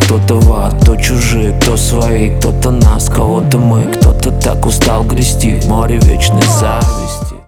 Кто-то в ад, кто чужие, кто свои, кто-то нас, кого-то мы. Кто-то так устал грести в море вечной зависти.